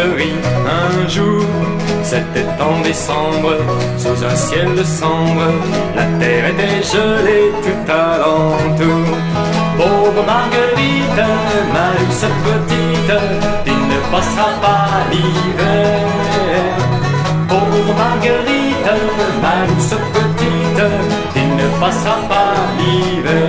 fleurit un jour. C'était en décembre, sous un ciel sombre. La terre était gelée tout alentour. Pauvre Marguerite, ma douce petite, tu ne passeras pas l'hiver. Pauvre Marguerite, ma douce petite, tu ne passeras pas l'hiver.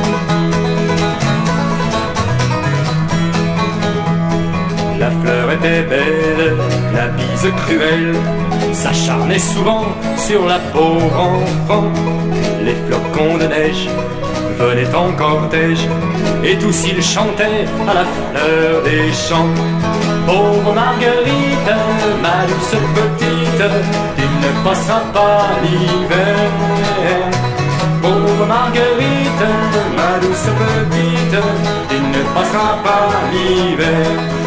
La fleur était belle, la bise cruelle s'acharnait souvent sur la pauvre enfant. Les flocons de neige venaient en cortège, et tous ils chantaient à la fleur des champs. Pauvre Marguerite, ma douce petite, tu ne passeras pas l'hiver. Pauvre Marguerite, ma douce petite, tu ne passeras pas l'hiver.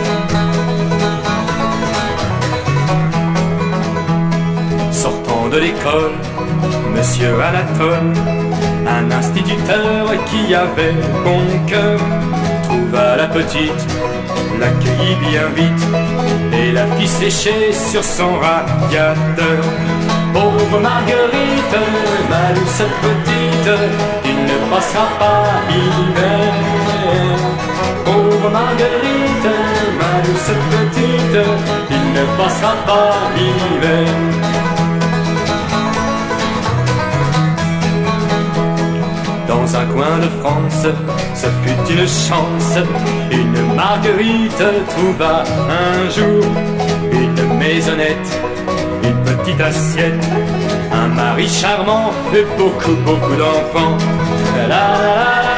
Sortant de l'école, Monsieur Anatole, un instituteur qui avait bon cœur, trouva la petite, l'accueillit bien vite et la fit sécher sur son radiateur. Pauvre Marguerite, ma douce petite, tu ne passeras pas l'hiver. Pauvre Marguerite, ma douce petite, tu ne passeras pas l'hiver. Dans un coin de France, ce fut une chance. Une Marguerite trouva un jour une maisonnette, une petite assiette, un mari charmant et beaucoup d'enfants. La la la la.